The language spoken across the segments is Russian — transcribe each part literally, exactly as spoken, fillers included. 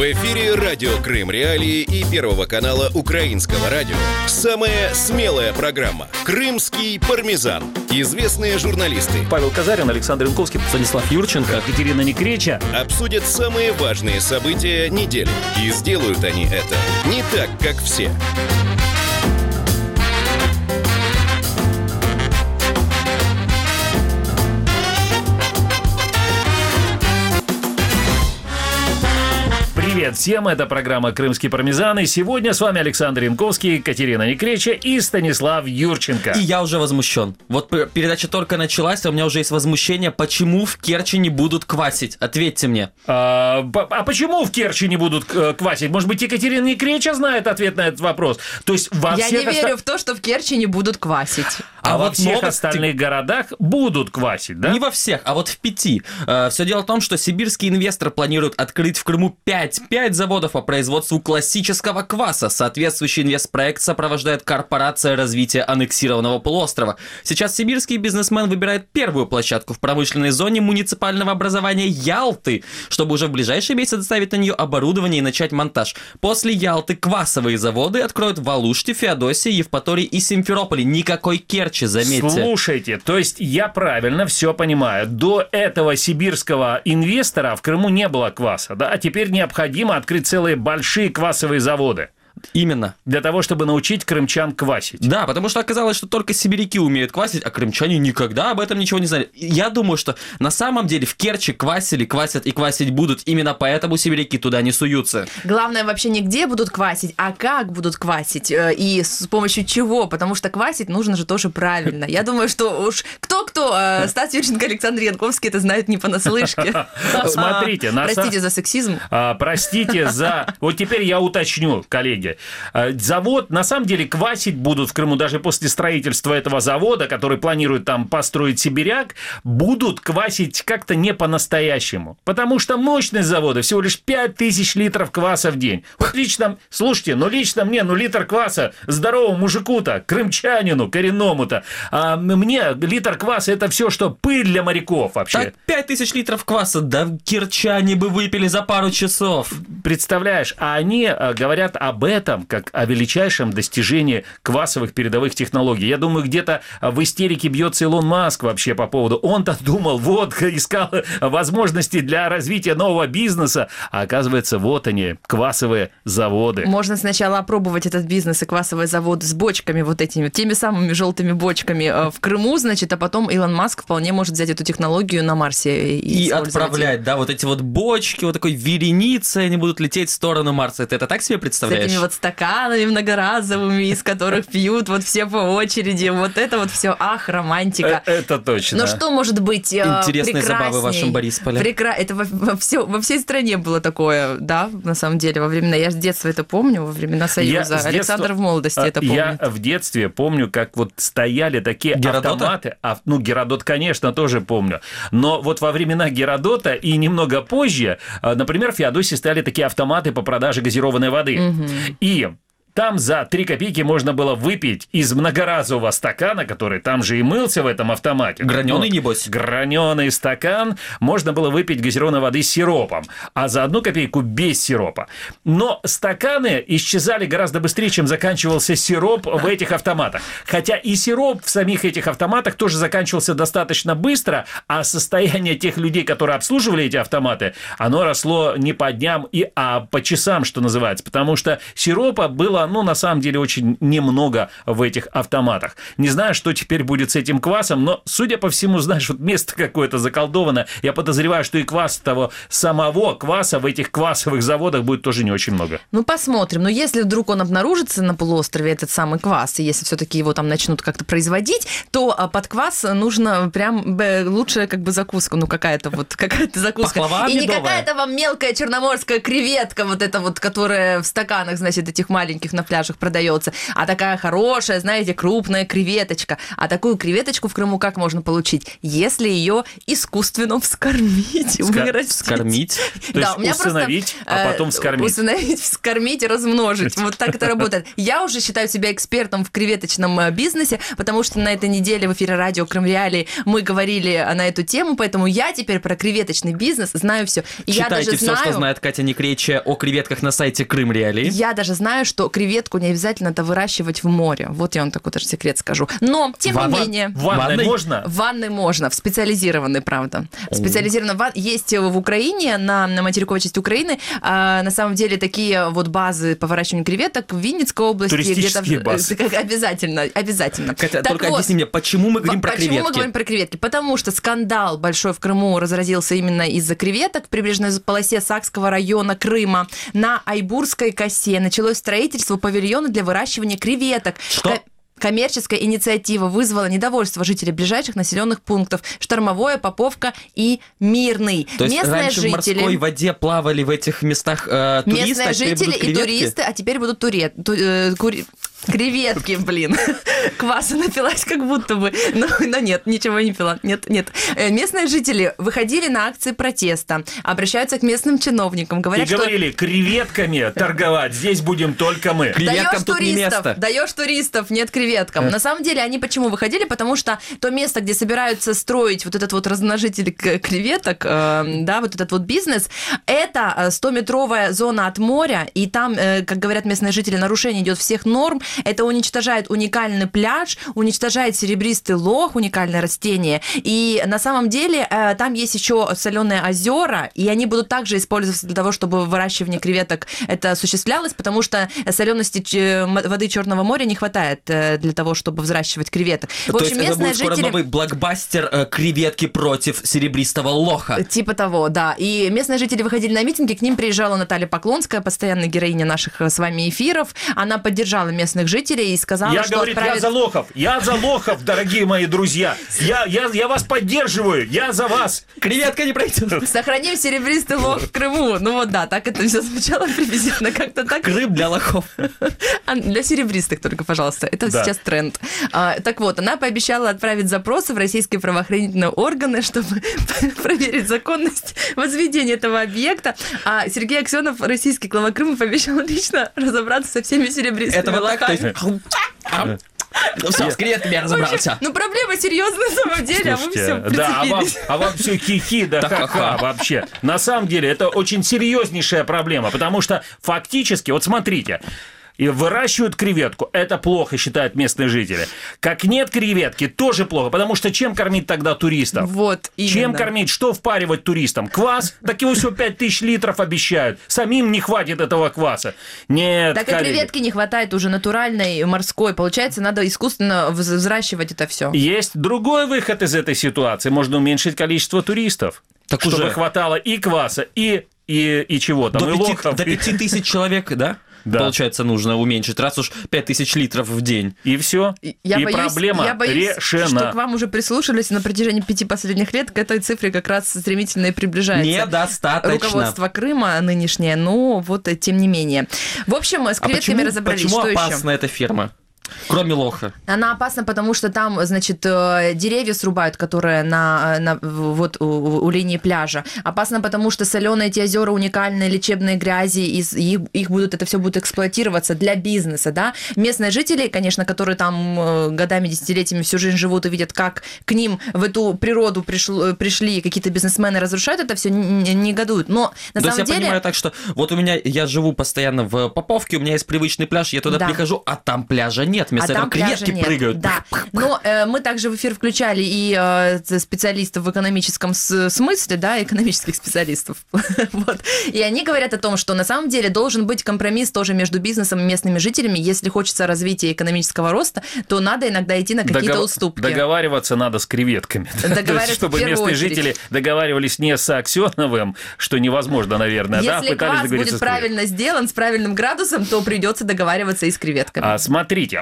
В эфире радио Крым Реалии и Первого канала Украинского радио. Самая смелая программа «Крымский пармезан». Известные журналисты Павел Казарин, Александр Янковский, Станислав Юрченко, Катерина Некреча обсудят самые важные события недели. И сделают они это не так, как все. Привет всем, это программа «Крымский пармезан», и сегодня с вами Александр Янковский, Катерина Некреча и Станислав Юрченко. И я уже возмущен. Вот передача только началась, а у меня уже есть возмущение, почему в Керчи не будут квасить? Ответьте мне. А, а почему в Керчи не будут квасить? Может быть, Екатерина Некреча знает ответ на этот вопрос? То есть во я всех не верю оста... в то, что в Керчи не будут квасить. А, а во вот всех новости... остальных городах будут квасить, да? Не во всех, а вот в пяти. Все дело в том, что сибирский инвестор планирует открыть в Крыму пять Пять заводов по производству классического кваса. Соответствующий инвестпроект сопровождает Корпорация развития аннексированного полуострова. Сейчас сибирский бизнесмен выбирает первую площадку в промышленной зоне муниципального образования Ялты, чтобы уже в ближайший месяц доставить на нее оборудование и начать монтаж. После Ялты квасовые заводы откроют в Алуште, Феодосии, Евпатории и Симферополе. Никакой Керчи, заметьте. Слушайте, то есть я правильно все понимаю. До этого сибирского инвестора в Крыму не было кваса, да? А теперь необходимо открыть целые большие квасовые заводы. Именно. Для того, чтобы научить крымчан квасить. Да, потому что оказалось, что только сибиряки умеют квасить, а крымчане никогда об этом ничего не знали. Я думаю, что на самом деле в Керчи квасили, квасят и квасить будут. Именно поэтому сибиряки туда не суются. Главное вообще не где будут квасить, а как будут квасить и с помощью чего. Потому что квасить нужно же тоже правильно. Я думаю, что уж кто-кто, Стас Юрченко, Александр Янковский это знают не понаслышке. Смотрите. Простите за сексизм. Простите за... Вот теперь я уточню, коллеги. Завод, на самом деле, квасить будут в Крыму даже после строительства этого завода, который планирует там построить сибиряк, будут квасить как-то не по-настоящему. Потому что мощность завода всего лишь пять тысяч литров кваса в день. Вот лично, слушайте, ну лично мне, ну литр кваса здоровому мужику-то, крымчанину, коренному-то, а мне литр кваса это все, что пыль для моряков вообще. Так пять тысяч литров кваса, да керчане бы выпили за пару часов. Представляешь, а они говорят об этом как о величайшем достижении квасовых передовых технологий. Я думаю, где-то в истерике бьется Илон Маск вообще по поводу. Он-то думал, вот, искал возможности для развития нового бизнеса, а оказывается, вот они, квасовые заводы. Можно сначала опробовать этот бизнес и квасовые заводы с бочками вот этими, теми самыми желтыми бочками в Крыму, значит, а потом Илон Маск вполне может взять эту технологию на Марсе и, и отправлять, да, вот эти вот бочки, вот такой вереницей, они будут лететь в сторону Марса. Ты это так себе представляешь? С этими вот стаканами многоразовыми, из которых пьют вот все по очереди. Вот это вот все, ах, романтика. Это точно. Но что может быть интересные забавы в вашем Борисполе. Прекра... Это во, во, все, во всей стране было такое, да, на самом деле, во времена, я с детства это помню, во времена Союза. Я Александр детства... в молодости это помнит. Я в детстве помню, как вот стояли такие Геродота? автоматы. А, ну, Геродот, конечно, тоже помню. Но вот во времена Геродота и немного позже, например, в Феодосии стояли такие автоматы по продаже газированной воды. Угу. И там за три копейки можно было выпить из многоразового стакана, который там же и мылся в этом автомате. Граненый, ну, небось? Граненый стакан. Можно было выпить газированной воды с сиропом, а за одну копейку без сиропа. Но стаканы исчезали гораздо быстрее, чем заканчивался сироп в этих автоматах. Хотя и сироп в самих этих автоматах тоже заканчивался достаточно быстро, а состояние тех людей, которые обслуживали эти автоматы, оно росло не по дням, и, а по часам, что называется. Потому что сиропа было, ну, на самом деле, очень немного в этих автоматах. Не знаю, что теперь будет с этим квасом, но, судя по всему, знаешь, вот место какое-то заколдовано. Я подозреваю, что и квас того самого кваса в этих квасовых заводах будет тоже не очень много. Ну, посмотрим. Но если вдруг он обнаружится на полуострове, этот самый квас, и если все-таки его там начнут как-то производить, то под квас нужно прям лучшая как бы закуска. Ну, какая-то вот, какая-то закуска. Пахлава и не медовая. какая-то вам мелкая черноморская креветка, вот эта вот, которая в стаканах, значит, этих маленьких русских на пляжах продается, а такая хорошая, знаете, крупная креветочка. А такую креветочку в Крыму как можно получить? Если ее искусственно вскормить, Ска- вырастить. Вскормить? То Да, есть у меня усыновить, просто, а потом э, вскормить. Усыновить, вскормить и размножить. Вот так это работает. Я уже считаю себя экспертом в креветочном э, бизнесе, потому что на этой неделе в эфире радио Крым Реалии мы говорили на эту тему, поэтому я теперь про креветочный бизнес знаю все. И я Читайте даже все, знаю, что знает Катя Некречия о креветках на сайте Крым Реалии. я даже знаю, что креветку не обязательно это выращивать в море. Вот я вам такой даже секрет скажу. Но, тем Ванна- не менее... В ванной Ванной? можно? В ванной можно, в специализированной, правда. Специализированной ван- есть в Украине, на, на материковой части Украины, а, на самом деле такие вот базы по выращиванию креветок в Винницкой области. Туристические где-то, базы. Как, обязательно, обязательно. Катя, Так только вот, объясни мне, почему мы говорим про почему креветки? мы говорим про креветки? Потому что скандал большой в Крыму разразился именно из-за креветок в прибрежной полосе Сакского района Крыма. На Айбурской косе началось строительство павильона для выращивания креветок. Что? Ко- Коммерческая инициатива вызвала недовольство жителей ближайших населенных пунктов Штормовое, Поповка и Мирный. То есть Местные раньше в жители... морской воде плавали в этих местах э, туристы, Местные а теперь жители будут и креветки? туристы, а теперь будут туре... ту- э, кури- Креветки, блин. Кваса напилась как будто бы. Но, но нет, ничего не пила. Нет, нет. Э, Местные жители выходили на акции протеста, обращаются к местным чиновникам, говорят, И что говорили, креветками торговать здесь будем только мы. Креветкам даешь тут не туристов, место. даешь туристов, нет креветкам. На самом деле они почему выходили? Потому что то место, где собираются строить вот этот вот размножитель к- креветок, э, да, вот этот вот бизнес, это стометровая зона от моря, и там, э, как говорят местные жители, нарушение идет всех норм. Это уничтожает уникальный пляж, уничтожает серебристый лох, уникальное растение. И на самом деле э, там есть еще соленые озера, и они будут также использоваться для того, чтобы выращивание креветок это осуществлялось, потому что солености ч- воды Черного моря не хватает э, для того, чтобы взращивать креветок. В То общем, есть это местные будет скоро жители... новый блокбастер э, креветки против серебристого лоха. Типа того, да. И местные жители выходили на митинги, к ним приезжала Наталья Поклонская, постоянная героиня наших с вами эфиров. Она поддержала местных жителей и сказала, Я, что говорит, отправит... я за лохов, я за лохов, дорогие мои друзья. Я, я, я вас поддерживаю, я за вас. Креветка не пройдет. Сохраним серебристый лох в Крыму. Ну вот да, так это все звучало приблизительно как-то так. Крым для лохов. А, Для серебристых только, пожалуйста. Это Да. сейчас тренд. А, так вот, она пообещала отправить запросы в российские правоохранительные органы, чтобы проверить законность возведения этого объекта. А Сергей Аксенов, российский глава Крыма, пообещал лично разобраться со всеми серебристыми Это вот так, то лохами. есть... Ну все, с креветками я разобрался. Ну, проблема серьезная на самом деле, а вы все Слушайте, да, а вам, прицепились. а вам все хихи, да Да ха-ха ха-ха. вообще. На самом деле это очень серьезнейшая проблема, потому что фактически, вот смотрите, и выращивают креветку. Это плохо, считают местные жители. Как нет креветки, тоже плохо, потому что чем кормить тогда туристов? Вот, именно. Чем кормить? Что впаривать туристам? Квас? Так его всего пять тысяч литров обещают. Самим не хватит этого кваса. Нет, Так и коллеги. креветки не хватает уже натуральной, морской. Получается, надо искусственно вз- взращивать это все. Есть другой выход из этой ситуации. Можно уменьшить количество туристов. Так чтобы уже. хватало и кваса, и, и, и чего там, До и пяти, лохов. до пяти тысяч человек, да? Да. Получается, нужно уменьшить, раз уж пять тысяч литров в день. И все. Я и боюсь, проблема я боюсь, решена. что к вам уже прислушались и на протяжении пяти последних лет к этой цифре как раз стремительно и приближается. Недостаточно. Руководство Крыма нынешнее, но вот э, тем не менее. В общем, с А креветками почему, разобрались. почему Что опасна еще? эта ферма? Кроме лоха. Она опасна, потому что там, значит, э, деревья срубают, которые на, на- вот у, у линии пляжа. Опасно, потому что соленые эти озера, уникальные лечебные грязи, из, их, их будут, это все будет эксплуатироваться для бизнеса, да. Местные жители, конечно, которые там э, годами, десятилетиями всю жизнь живут и видят, как к ним в эту природу пришло, пришли какие-то бизнесмены, разрушают это все, не, не годуют. Но на То есть самом я деле... понимаю так, что вот у меня, я живу постоянно в Поповке, у меня есть привычный пляж, я туда Да. прихожу, а там пляжа нет, вместо А этого там пляжа креветки нет. прыгают. Да. Но э, мы также в эфир включали и э, специалистов в экономическом с- смысле, да, экономических специалистов. Вот. И они говорят о том, что на самом деле должен быть компромисс тоже между бизнесом и местными жителями. Если хочется развития экономического роста, то надо иногда идти на какие-то Догов- уступки. Договариваться надо с креветками. Договариваться То есть, чтобы в первую местные очередь. жители договаривались не с Аксеновым, что невозможно, наверное, да, Если пытались квас договориться будет с креветками. правильно сделан, с правильным градусом, то придется договариваться и с креветками. А, смотрите,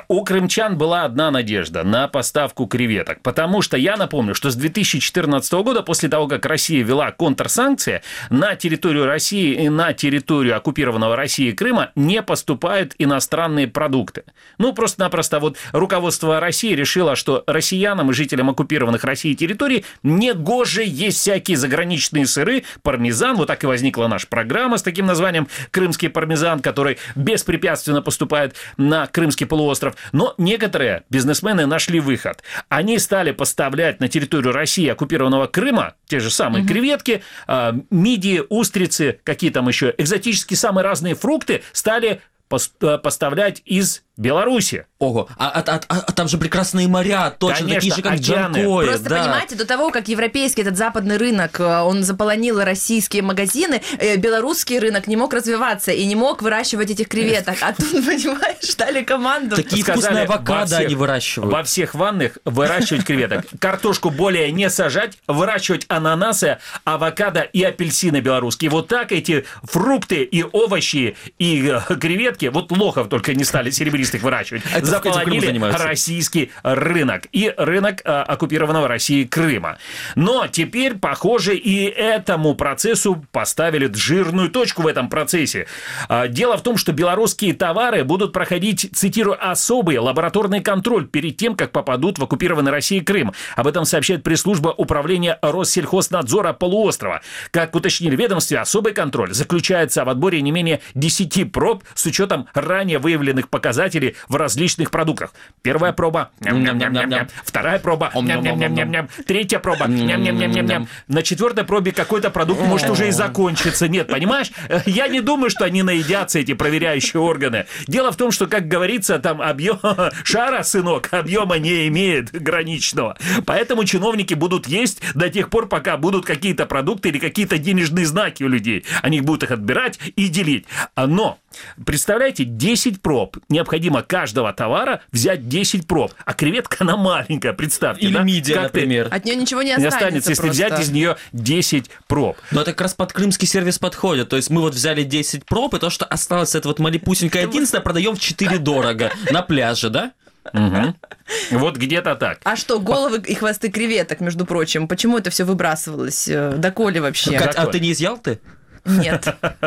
У крымчан была одна надежда на поставку креветок, потому что я напомню, что с две тысячи четырнадцатого года, после того, как Россия ввела контрсанкции, на территорию России и на территорию оккупированного Россией Крыма не поступают иностранные продукты. Ну, просто-напросто вот руководство России решило, что россиянам и жителям оккупированных Россией территорий негоже есть всякие заграничные сыры, пармезан. Вот так и возникла наша программа с таким названием «Крымский пармезан», который беспрепятственно поступает на Крымский полуостров. Но некоторые бизнесмены нашли выход. Они стали поставлять на территорию России оккупированного Крыма те же самые угу. креветки, мидии, устрицы, какие там еще экзотические самые разные фрукты стали поставлять из Беларуси. Ого, а, а, а, а там же прекрасные моря, точно Конечно, такие же, как океаны. Джанкой. Просто да. понимаете, до того, как европейский этот западный рынок, он заполонил российские магазины, белорусский рынок не мог развиваться и не мог выращивать этих креветок. А тут, понимаешь, дали команду. Такие Сказали, вкусные авокадо всех, они выращивают. Во всех ванных выращивать креветок. Картошку более не сажать, выращивать ананасы, авокадо и апельсины белорусские. Вот так эти фрукты и овощи и креветки, вот лохов только не стали серебристых выращивать, это заполонили российский рынок и рынок а, оккупированного Россией Крыма. Но теперь, похоже, и этому процессу поставили жирную точку в этом процессе. А, дело в том, что белорусские товары будут проходить, цитирую, особый лабораторный контроль перед тем, как попадут в оккупированный Россией Крым. Об этом сообщает пресс-служба управления Россельхознадзора полуострова. Как уточнили в ведомстве, особый контроль заключается в отборе не менее десяти проб с учетом ранее выявленных показателей в различных продуктах. Первая проба – ням-ням-ням-ням-ням. Вторая проба – ням-ням-ням-ням-ням. Третья проба – ням-ням-ням-ням-ням. На четвертой пробе какой-то продукт может уже и закончиться. Нет, понимаешь? Я не думаю, что они наедятся, эти проверяющие органы. Дело в том, что, как говорится, там объем шара, сынок, объема не имеет граничного. Поэтому чиновники будут есть до тех пор, пока будут какие-то продукты или какие-то денежные знаки у людей. Они будут их отбирать и делить. Но представляете, десять проб. Необходимо каждого товара взять десять проб. А креветка, она маленькая, представьте. Или да? мидия, как например. Ты... От нее ничего не не останется. останется, если просто. взять из нее десять проб. Но это как раз под крымский сервис подходит. То есть мы вот взяли десять проб, и то, что осталось, это вот малипусенькое одиннадцать, продаем в четыре дорого на пляже, да? Угу. Вот где-то так. А что, головы и хвосты креветок, между прочим, почему это все выбрасывалось? Доколе вообще? Кать, а ты не из Ялты? Нет.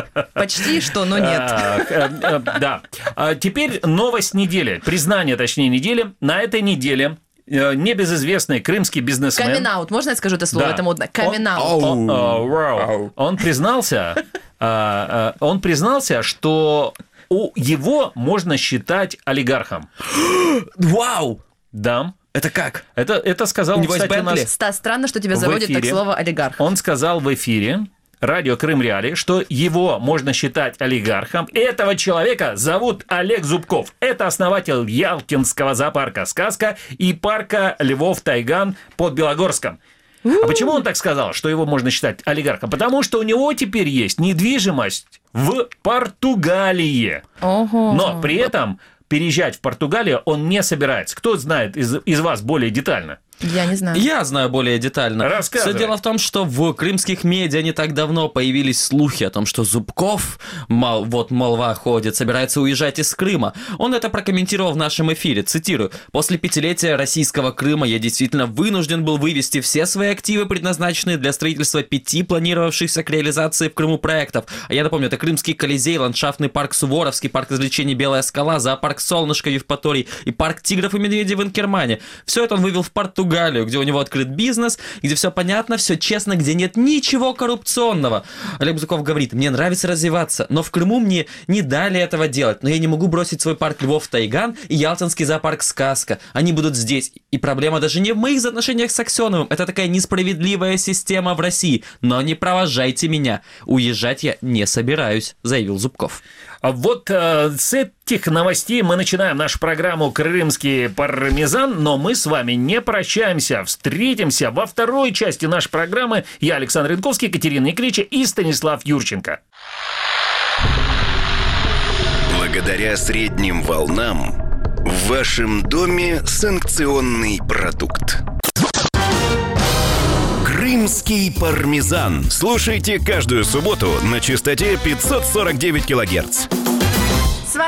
Почти что, но нет. Да. Теперь новость недели. Признание, точнее, недели. На этой неделе небезызвестный крымский бизнесмен... Камин-аут. Можно я скажу это слово? Да. Это модно. Камин-аут. Он, он, он признался, он признался, что у его можно считать олигархом. Вау! Да. Это как? Это, это сказал, у него кстати, у нас... Стас, странно, что тебя заводит так слово олигарх. Он сказал в эфире радио Крым Реалии, что его можно считать олигархом. Этого человека зовут Олег Зубков. Это основатель Ялтинского зоопарка «Сказка» и парка Львов Тайган под Белогорском. А почему он так сказал, что его можно считать олигархом? Потому что у него теперь есть недвижимость в Португалии. Ого. Но при этом переезжать в Португалию он не собирается. Кто знает из, из вас более детально? Я не знаю. Я знаю более детально. Рассказывай. Все дело в том, что в крымских медиа не так давно появились слухи о том, что Зубков, мол, вот молва ходит, собирается уезжать из Крыма. Он это прокомментировал в нашем эфире, цитирую: «После пятилетия российского Крыма я действительно вынужден был вывести все свои активы, предназначенные для строительства пяти планировавшихся к реализации в Крыму проектов». А я напомню, это Крымский Колизей, ландшафтный парк Суворовский, парк развлечений Белая Скала, зоопарк Солнышко в Евпатории и парк тигров и медведей в Инкермане. Все это он вывел в Португалию, где у него открыт бизнес, где все понятно, все честно, где нет ничего коррупционного. Олег Зубков говорит: мне нравится развиваться, но в Крыму мне не дали этого делать. Но я не могу бросить свой парк Львов Тайган и Ялтинский зоопарк «Сказка». Они будут здесь. И проблема даже не в моих отношениях с Аксеновым. Это такая несправедливая система в России. Но не провожайте меня. Уезжать я не собираюсь, заявил Зубков. Вот э, с этих новостей мы начинаем нашу программу «Крымский пармезан», но мы с вами не прощаемся. Встретимся во второй части нашей программы. Я Александр Янковский, Екатерина Никлича и Станислав Юрченко. Благодаря средним волнам в вашем доме санкционный продукт. Крымский пармезан. Слушайте каждую субботу на частоте пятьсот сорок девять килогерц. С вами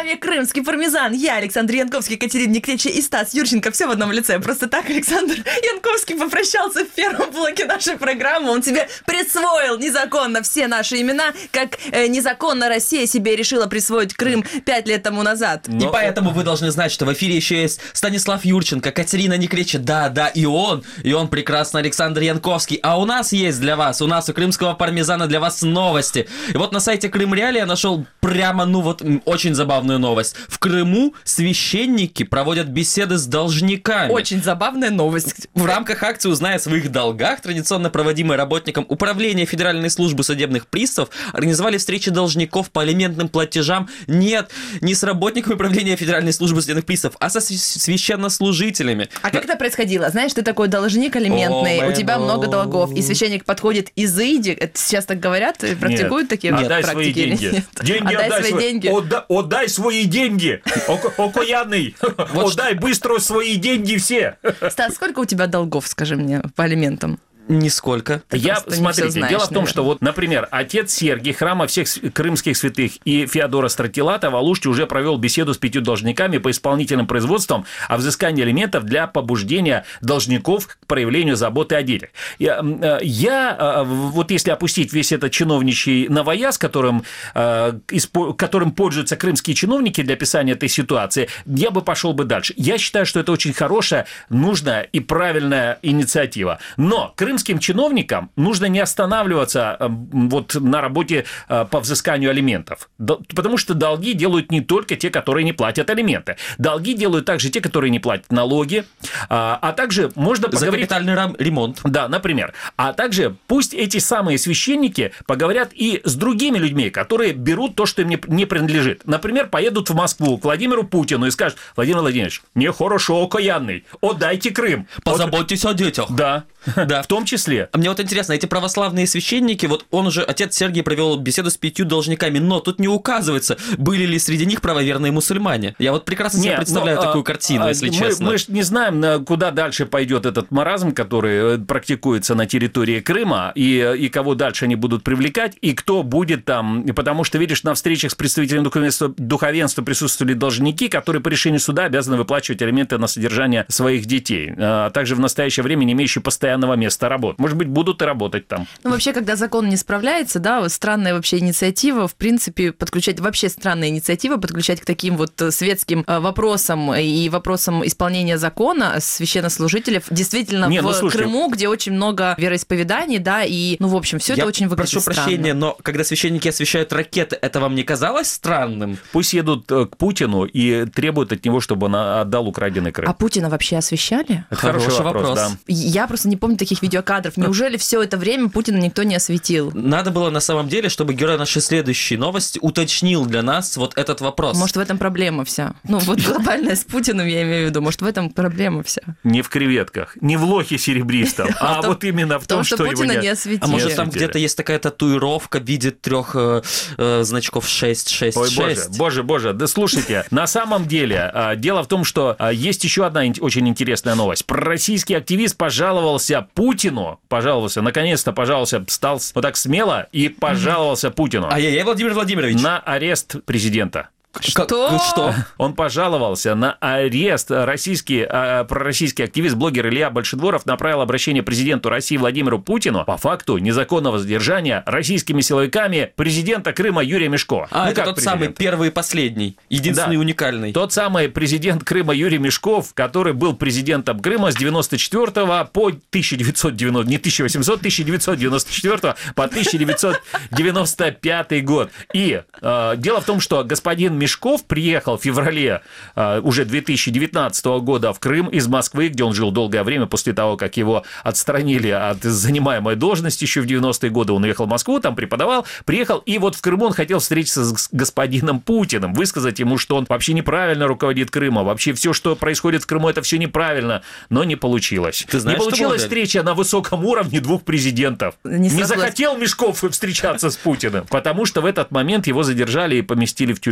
вами крымский пармезан. Я, Александр Янковский, Катерина Никлечи и Стас Юрченко. Все в одном лице. Просто так Александр Янковский попрощался в первом блоке нашей программы. Он себе присвоил незаконно все наши имена, как э, незаконно Россия себе решила присвоить Крым пять лет тому назад. Но... И поэтому вы должны знать, что в эфире еще есть Станислав Юрченко, Катерина Никлечи. Да, да, и он, и он прекрасный Александр Янковский. А у нас есть для вас, у нас у крымского пармезана для вас новости. И вот на сайте Крым Реалии я нашел прямо, ну вот, очень забавную новость. В Крыму священники проводят беседы с должниками. Очень забавная новость. В рамках акции «Узнай о своих долгах», традиционно проводимой работником Управления Федеральной службы судебных приставов, организовали встречи должников по алиментным платежам. Нет, не с работниками Управления Федеральной службы судебных приставов, а со священнослужителями. А как это происходило? Знаешь, ты такой должник алиментный, О, у тебя ну... много долгов, и священник подходит изыди. Это сейчас так говорят? Практикуют Нет. такие Отдай практики? свои деньги. Нет. Деньги отдай, отдай свои свои деньги. Отда- отдай свои деньги. Окаянный. Отдай быстро свои деньги все. Стас, сколько у тебя долгов, скажи мне, по алиментам? Нисколько. Ты Я, просто не смотрите, всё знаешь, дело в том, наверное. что вот, например, отец Сергий, храма всех с- крымских святых и Феодора Стратилата в Алуште уже провел беседу с пятью должниками по исполнительным производствам о взыскании алиментов для побуждения должников к проявлению заботы о детях. Я, э, я э, вот если опустить весь этот чиновничий новояз, которым, э, испо- которым пользуются крымские чиновники для описания этой ситуации, я бы пошел бы дальше. Я считаю, что это очень хорошая, нужная и правильная инициатива. Но крымским чиновникам нужно не останавливаться э, вот на работе э, по взысканию алиментов, До- потому что долги делают не только те, которые не платят алименты. Долги делают также те, которые не платят налоги, а, а также можно За поговорить... капитальный рам- ремонт. Да, например. А также пусть эти самые священники поговорят и с другими людьми, которые берут то, что им не, не принадлежит. Например, поедут в Москву к Владимиру Путину и скажут: Владимир Владимирович, нехорошо, окаянный, отдайте Крым. Позаботьтесь о детях. Да, Да. в том числе. А мне вот интересно, эти православные священники, вот он уже, отец Сергий, провел беседу с пятью должниками, но тут не указывается, были ли среди них правоверные мусульмане. Я вот прекрасно себе Нет, представляю ну, такую а, картину, а, если мы, честно. Мы же не знаем, на- куда дальше пойдет этот маразм, который э, практикуется на территории Крыма, и, и кого дальше они будут привлекать, и кто будет там. И потому что, видишь, на встречах с представителями духовенства, духовенства присутствовали должники, которые по решению суда обязаны выплачивать алименты на содержание своих детей, а также в настоящее время не имеющие постоянного места работы. Может быть, будут и работать там. Ну, вообще, когда закон не справляется, да, вот странная вообще инициатива, в принципе, подключать, вообще странная инициатива, подключать к таким вот светским э, вопросам и вопросам исполнения закона священнослужителей, действительно, Не, в ну, слушайте, Крыму, где очень много вероисповеданий, да, и, ну, в общем, все это Я очень выглядит прошу странно. прощения, но когда священники освещают ракеты, это вам не казалось странным? Пусть едут э, к Путину и требуют от него, чтобы он отдал украденный Крым. А Путина вообще освещали? Это хороший Хороший вопрос, вопрос. да. Я просто не помню таких видеокадров. Неужели все это время Путина никто не осветил? Надо было на самом деле, чтобы герой нашей следующей новости уточнил для нас вот этот вопрос. Может, в этом проблема вся? Ну, вот глобальная с Путиным, я имею в виду. Может, в этом проблема вся? Не в креветках, не в лохе серебристом, а в том- вот именно в том, что что его Путина не... не осветили. А может, Нет, там осветили. где-то есть такая татуировка в виде трех э, э, значков шесть шесть Ой, боже, шесть? боже, боже, да слушайте, на самом деле, а, дело в том, что а, есть еще одна ин- очень интересная новость. Пророссийский активист пожаловался Путину, пожаловался, наконец-то пожаловался, стал с- вот так смело и пожаловался Путину Ай-яй-яй, Владимир Владимирович. на арест президента. Как- Что? Что? Он пожаловался на арест. Российский, э, пророссийский активист, блогер Илья Большедворов направил обращение президенту России Владимиру Путину по факту незаконного задержания российскими силовиками президента Крыма Юрия Мишко. А, Ну, это как тот президент? самый первый и последний, единственный Да. уникальный. Тот самый президент Крыма Юрий Мишков, который был президентом Крыма с девяносто четвёртого по тысяча девятьсот девяносто, не тысяча восемьсот, тысяча девятьсот девяносто четвёртого по тысяча девятьсот девяносто пятый год. И э, дело в том, что господин Мишков приехал в феврале э, уже две тысячи девятнадцатого года в Крым из Москвы, где он жил долгое время после того, как его отстранили от занимаемой должности еще в девяностые годы. Он уехал в Москву, там преподавал, приехал, и вот в Крыму он хотел встретиться с господином Путиным, высказать ему, что он вообще неправильно руководит Крымом, вообще все, что происходит в Крыму, это все неправильно, но не получилось. Ты знаешь, не что получилась было, встреча на высоком уровне двух президентов. Не Не, срослось. захотел Мишков встречаться с Путиным, потому что в этот момент его задержали и поместили в тюрьму.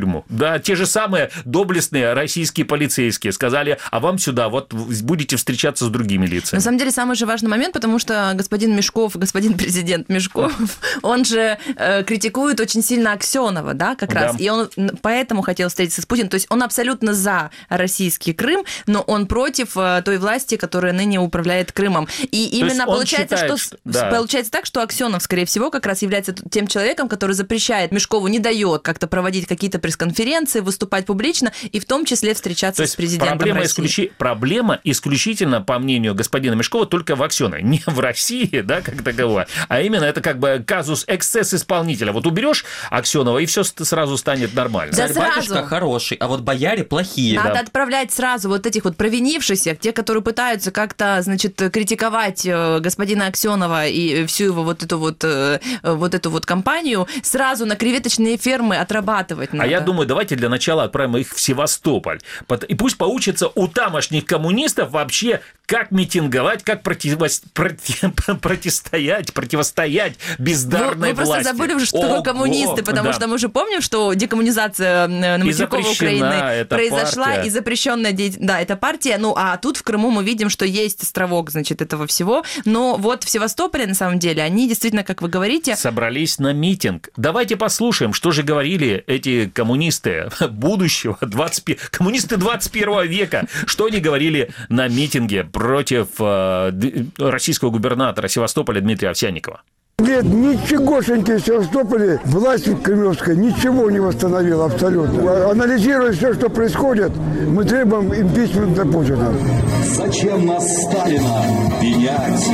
Да, те же самые доблестные российские полицейские сказали, а вам сюда, вот будете встречаться с другими лицами. На самом деле, самый же важный момент, потому что господин Мешков, господин президент Мешков, он же э, критикует очень сильно Аксенова, да, как раз, Да. и он поэтому хотел встретиться с Путиным, то есть он абсолютно за российский Крым, но он против э, той власти, которая ныне управляет Крымом. И именно он получается, считает, что, да. получается так, что Аксенов, скорее всего, как раз является тем человеком, который запрещает Мешкову, не дает как-то проводить какие-то пресс-конференции, выступать публично и в том числе встречаться То есть с президентом проблема, России. исключи... проблема исключительно, по мнению господина Мешкова, только в Аксенове. Не в России, да, как таковое, а именно это как бы казус эксцесс исполнителя. Вот уберешь Аксенова, и все сразу станет нормально. Да Царь-батюшка сразу. хороший, а вот бояре плохие. Надо Да. отправлять сразу вот этих вот провинившихся, те, которые пытаются как-то, значит, критиковать э, господина Аксенова и всю его вот эту вот, э, вот эту вот компанию, сразу на креветочные фермы отрабатывать надо. А я думаю, давайте для начала отправим их в Севастополь. И пусть поучатся у тамошних коммунистов вообще, как митинговать, как противос... проти... противостоять, противостоять бездарной Вы, вы просто власти. забыли уже, что такое Ого, коммунисты, потому да. что мы же помним, что декоммунизация на И материковой запрещена Украины эта произошла, партия. и запрещенная деятельность. Да, это партия. Ну, а тут в Крыму мы видим, что есть островок, значит, этого всего. Но вот в Севастополе, на самом деле, они действительно, как вы говорите... Собрались на митинг. Давайте послушаем, что же говорили эти коммунисты будущего, двадцать... коммунисты двадцать первого века, что они говорили на митинге против э, российского губернатора Севастополя Дмитрия Овсянникова. Нет, ничегошеньки в Севастополе власть кремлевская ничего не восстановила абсолютно. Анализируя все, что происходит, мы требуем импичмента Путина. Зачем нас Сталина пенять?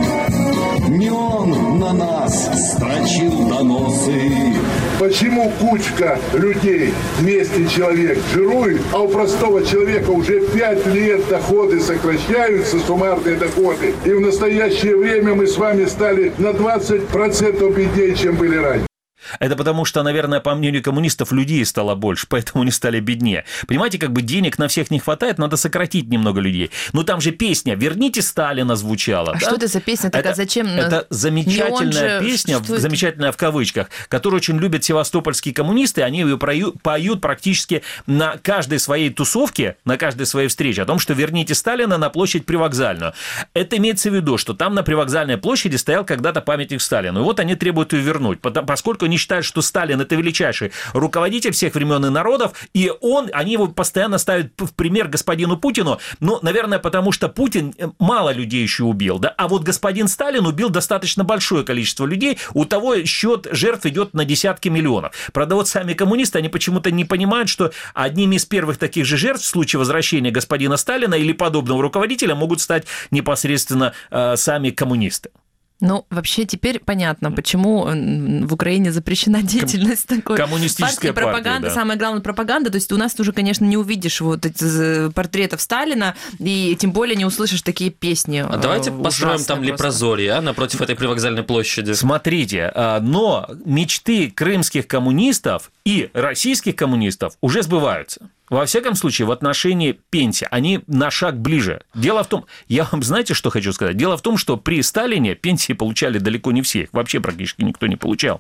Не он на нас строчил доносы. Почему кучка людей, двести человек, жирует, а у простого человека уже пять лет доходы сокращаются, суммарные доходы, и в настоящее время мы с вами стали на двадцать процентов беднее, чем были ранее? Это потому что, наверное, по мнению коммунистов, людей стало больше, поэтому они стали беднее. Понимаете, как бы денег на всех не хватает, надо сократить немного людей. Но там же песня «Верните Сталина» звучала. А да? что это за песня такая? Это, Зачем? Это замечательная же... песня, что замечательная в кавычках, которую очень любят севастопольские коммунисты. Они ее поют, поют практически на каждой своей тусовке, на каждой своей встрече о том, что «Верните Сталина» на площадь Привокзальную. Это имеется в виду, что там на Привокзальной площади стоял когда-то памятник Сталину. И вот они требуют ее вернуть, поскольку они считают, что Сталин – это величайший руководитель всех времен и народов, и он, они его постоянно ставят в пример господину Путину, ну, наверное, потому что Путин мало людей еще убил, да, а вот господин Сталин убил достаточно большое количество людей, у того счет жертв идет на десятки миллионов. Правда, вот сами коммунисты, они почему-то не понимают, что одними из первых таких же жертв в случае возвращения господина Сталина или подобного руководителя могут стать непосредственно э, сами коммунисты. Ну, вообще теперь понятно, почему в Украине запрещена деятельность Ком- такой. Коммунистическая партия, пропаганда, да. Самая главная пропаганда. То есть у нас уже, конечно, не увидишь вот эти портретов Сталина, и тем более не услышишь такие песни. А давайте ужасные построим там просто. лепрозорье, а, напротив этой привокзальной площади. Смотрите, но мечты крымских коммунистов и российских коммунистов уже сбываются. Во всяком случае, в отношении пенсии они на шаг ближе. Дело в том, я вам знаете, что хочу сказать? Дело в том, что при Сталине пенсии получали далеко не все, их вообще практически никто не получал.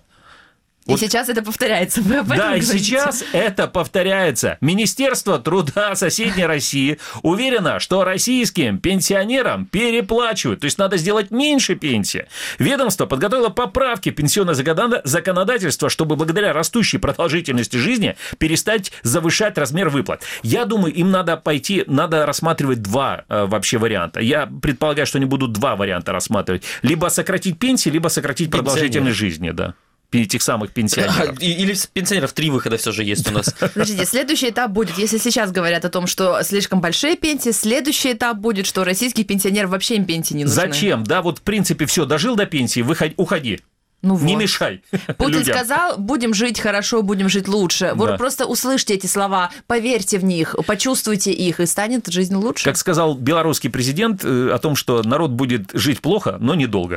И Вот. сейчас это повторяется. Вы об этом Да, и говорите? сейчас это повторяется. Министерство труда соседней России уверено, что российским пенсионерам переплачивают, то есть надо сделать меньше пенсии. Ведомство подготовило поправки в пенсионное законодательство, чтобы благодаря растущей продолжительности жизни перестать завышать размер выплат. Я думаю, им надо пойти, надо рассматривать два э, вообще варианта. Я предполагаю, что они будут два варианта рассматривать. Либо сократить пенсии, либо сократить продолжительность жизни, да. Этих самых пенсионеров. Или пенсионеров три выхода все же есть у нас. Подождите, следующий этап будет, если сейчас говорят о том, что слишком большие пенсии, следующий этап будет, что российских пенсионеров вообще им пенсии не нужны. Зачем? Да, вот в принципе все, дожил до пенсии, выходи, уходи. Ну Не вот. мешай Путин людям. сказал, будем жить хорошо, будем жить лучше. Вот Да. просто услышьте эти слова, поверьте в них, почувствуйте их, и станет жизнь лучше. Как сказал белорусский президент э, о том, что народ будет жить плохо, но недолго.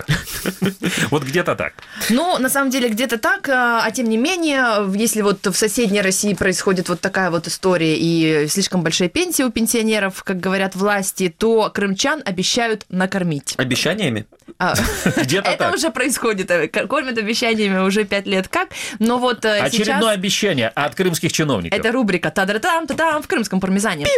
Вот где-то так. Ну, на самом деле, где-то так, а а тем не менее, если вот в соседней России происходит вот такая вот история и слишком большие пенсии у пенсионеров, как говорят власти, то крымчан обещают накормить. Обещаниями? Где-то Это так. уже происходит. Кормят обещаниями уже пять лет как. Но вот Очередное сейчас... обещание от крымских чиновников. Это рубрика «Та-да-там-та-там» в крымском пармезане.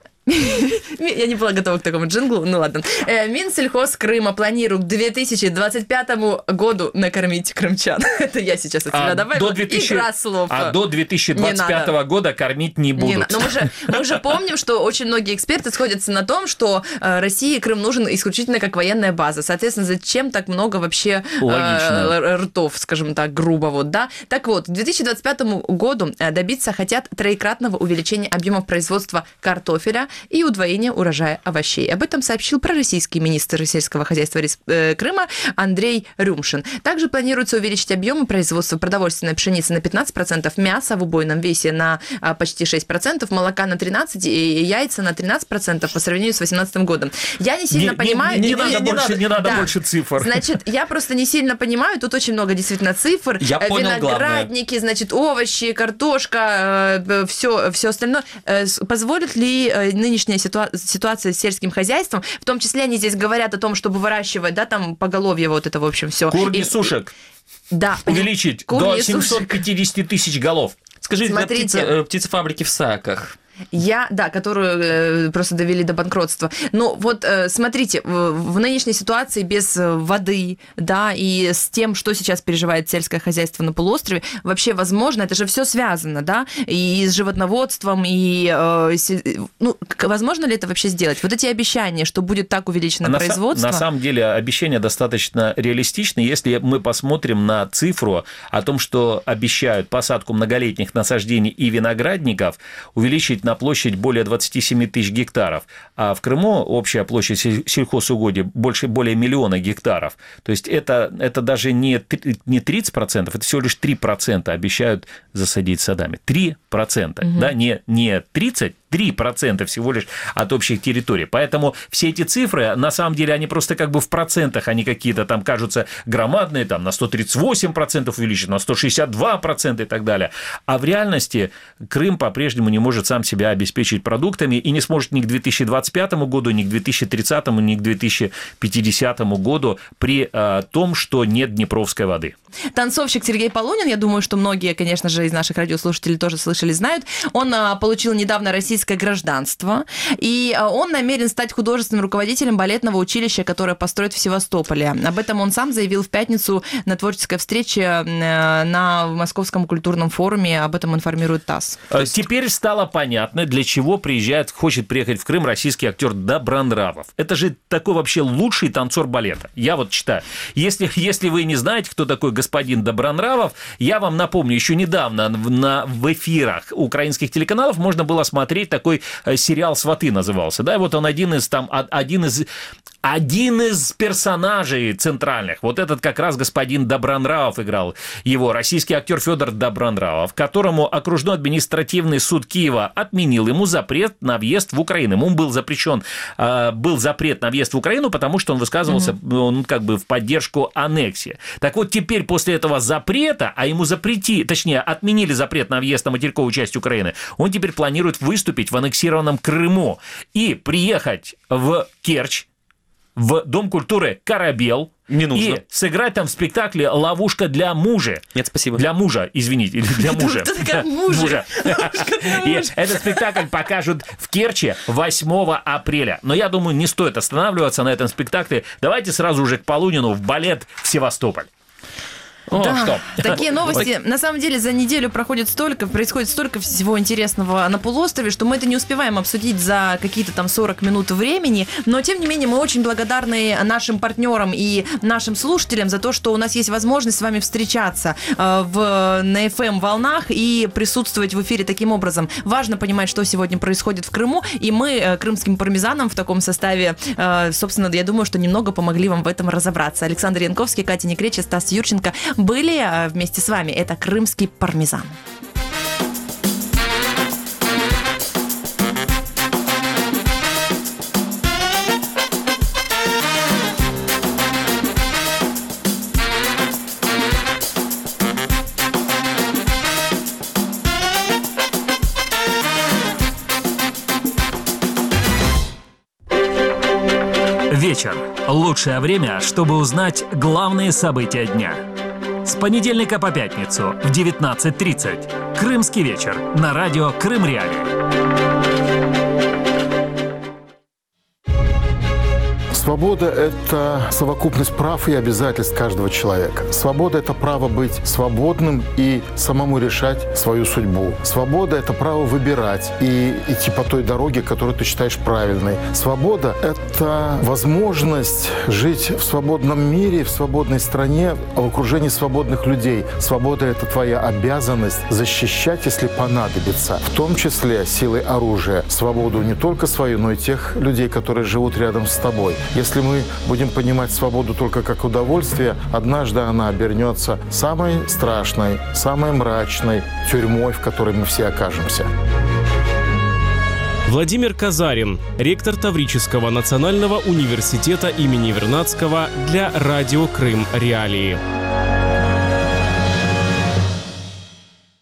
Я не была готова к такому джинглу, ну ладно. Минсельхоз Крыма планирует к две тысячи двадцать пятому году накормить крымчан. Это я сейчас от себя А добавила. до две тысячи Игра слов. А до две тысячи двадцать пятого года кормить не будут. Не на- Но мы же, мы же помним, что очень многие эксперты сходятся на том, что э, России Крым нужен исключительно как военная база. Соответственно, зачем так много вообще э, Логично. ртов, скажем так, грубо вот, да? Так вот, к две тысячи двадцать пятому году э, добиться хотят троекратного увеличения объемов производства картофеля и удвоения урожая овощей. Об этом сообщил пророссийский министр сельского хозяйства Рес- э, Крыма Андрей Рюмшин. Также планируется увеличить объемы производства продовольственной пшеницы на пятнадцать процентов, мяса в убойном весе на а, почти шесть процентов, молока на тринадцать процентов и яйца на тринадцать процентов по сравнению с две тысячи восемнадцатым годом. Я не сильно Не- понимаю... не- не надо больше- не надо больше цифр. Значит, я просто не сильно понимаю, тут очень много действительно цифр. Я Э, понял Виноградники, значит, овощи, картошка, все, все остальное. Э, с- Позволит ли э, нынешняя ситуа- ситуация с сельским хозяйством, в том числе они здесь говорят о том, чтобы выращивать, да, там поголовье вот это, в общем, все. Курни сушек Да. увеличить Курни до и семьсот сушек. пятьдесят тысяч голов. Скажите, для Смотрите. птицы- э, птицефабрики в Сааках. Я, да, которую э, просто довели до банкротства. Но вот э, смотрите, в, в нынешней ситуации без э, воды, да, и с тем, что сейчас переживает сельское хозяйство на полуострове, вообще возможно, это же все связано, да, и с животноводством, и, э, се- ну, к- возможно ли это вообще сделать? Вот эти обещания, что будет так увеличено На, са- производство. на самом деле обещания достаточно реалистичны, если мы посмотрим на цифру о том, что обещают посадку многолетних насаждений и виноградников увеличить на площадь более двадцать семь тысяч гектаров, а в Крыму общая площадь сель- сельхозугодий больше, более миллиона гектаров. То есть это, это даже не, три- не тридцать процентов, это всего лишь три процента обещают засадить садами. три процента, угу. да, не, не тридцать, три процента всего лишь от общих территорий. Поэтому все эти цифры, на самом деле, они просто как бы в процентах, они какие-то там кажутся громадные, там на сто тридцать восемь процентов увеличить, на сто шестьдесят два процента и так далее. А в реальности Крым по-прежнему не может сам себя обеспечить продуктами и не сможет ни к две тысячи двадцать пятому году, ни к две тысячи тридцатому, ни к две тысячи пятидесятому году при э, том, что нет днепровской воды. Танцовщик Сергей Полунин, я думаю, что многие, конечно же, из наших радиослушателей тоже слышали, знают, он а, получил недавно российское гражданство, и а, он намерен стать художественным руководителем балетного училища, которое построит в Севастополе. Об этом он сам заявил в пятницу на творческой встрече э, на Московском культурном форуме, об этом информирует ТАСС. Есть... Теперь стало понятно, для чего приезжает, хочет приехать в Крым российский актер Добронравов. Это же такой вообще лучший танцор балета. Я вот читаю. Если, если вы не знаете, кто такой господин Добронравов, я вам напомню, еще недавно на, в эфирах украинских телеканалов можно было смотреть такой сериал «Сваты» назывался. Да, и вот он один из, там, один из, один из персонажей центральных. Вот этот как раз господин Добронравов играл его. Российский актер Федор Добронравов, которому окружной административный суд Киева отменил ему запрет на въезд в Украину. Ему был запрещен, был запрет на въезд в Украину, потому что он высказывался mm-hmm. он как бы в поддержку аннексии. Так вот, теперь после этого запрета, а ему запрети, точнее, отменили запрет на въезд на материковую часть Украины, он теперь планирует выступить в аннексированном Крыму и приехать в Керчь, в Дом культуры «Корабел», Не нужно. и сыграть там в спектакле «Ловушка для мужа». Нет, спасибо. Для мужа, извините, или для мужа. Кто такая мужа? И этот спектакль покажут в Керчи восьмого апреля. Но я думаю, не стоит останавливаться на этом спектакле. Давайте сразу же к Полунину в балет в Севастополь. О, да, что? такие новости. На самом деле за неделю проходит столько, происходит столько всего интересного на полуострове, что мы это не успеваем обсудить за какие-то там сорок минут времени. Но, тем не менее, мы очень благодарны нашим партнерам и нашим слушателям за то, что у нас есть возможность с вами встречаться в, на эф эм-волнах и присутствовать в эфире таким образом. Важно понимать, что сегодня происходит в Крыму, и мы крымским пармезанам в таком составе, собственно, я думаю, что немного помогли вам в этом разобраться. Александр Янковский, Катя Некреча, Стас Юрченко были вместе с вами. Это крымский пармезан. Вечер вечер – лучшее время, чтобы узнать главные события дня. С понедельника по пятницу в девятнадцать тридцать. «Крымский вечер» на радио Крым Реалии. Свобода – это совокупность прав и обязательств каждого человека. Свобода – это право быть свободным и самому решать свою судьбу. Свобода – это право выбирать и идти по той дороге, которую ты считаешь правильной. Свобода – это возможность жить в свободном мире, в свободной стране, в окружении свободных людей. Свобода – это твоя обязанность защищать, если понадобится, в том числе силой оружия. Свободу не только свою, но и тех людей, которые живут рядом с тобой. Если мы будем понимать свободу только как удовольствие, однажды она обернется самой страшной, самой мрачной тюрьмой, в которой мы все окажемся. Владимир Казарин, ректор Таврического национального университета имени Вернадского, для радио Крым Реалии.